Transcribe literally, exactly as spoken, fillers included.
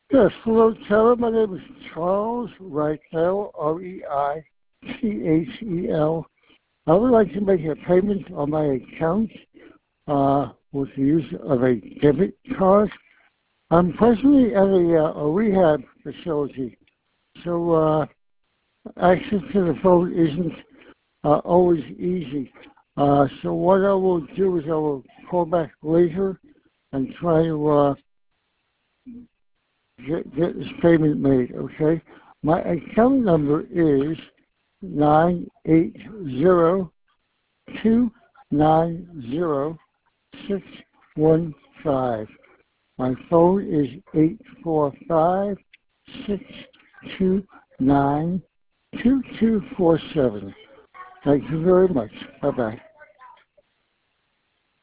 Yes, hello, Tara. My name is Charles Reichel, R E I C H E L. I would like to make a payment on my account uh, with the use of a debit card. I'm presently at a, uh, a rehab facility, so uh, access to the phone isn't uh, always easy. Uh, so what I will do is I will call back later and try to uh, get, get this payment made, okay? My account number is nine eight zero two nine zero six one five. My phone is eight four five six two nine two two four seven. Thank you very much. Bye-bye.